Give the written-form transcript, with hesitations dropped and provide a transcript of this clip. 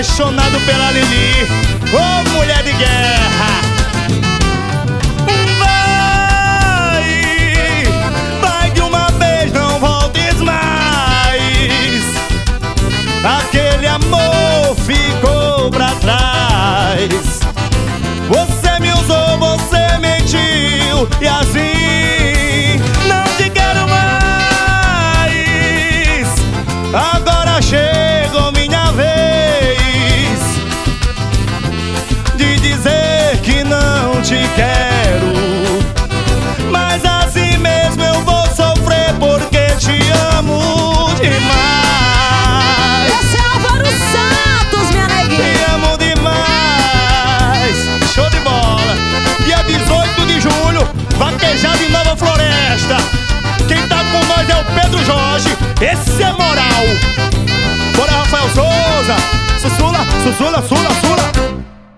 apaixonado pela Lili. Ô, mulher de guerra. Vai de uma vez, não voltes mais. Aquele amor ficou pra trás. Você me usou, você mentiu, e assim não te quero mais. Agora chegou minha vez de dizer que não te quero, mas assim mesmo eu vou sofrer porque te amo demais. Esse é Álvaro Santos, minha neguinha. Te amo demais. Show de bola. Dia 18 de julho, vaquejada em Nova Floresta. Quem tá com nós é o Pedro Jorge. Esse é moral. Bora, Rafael Souza. Sussula, sussula, sula, sula.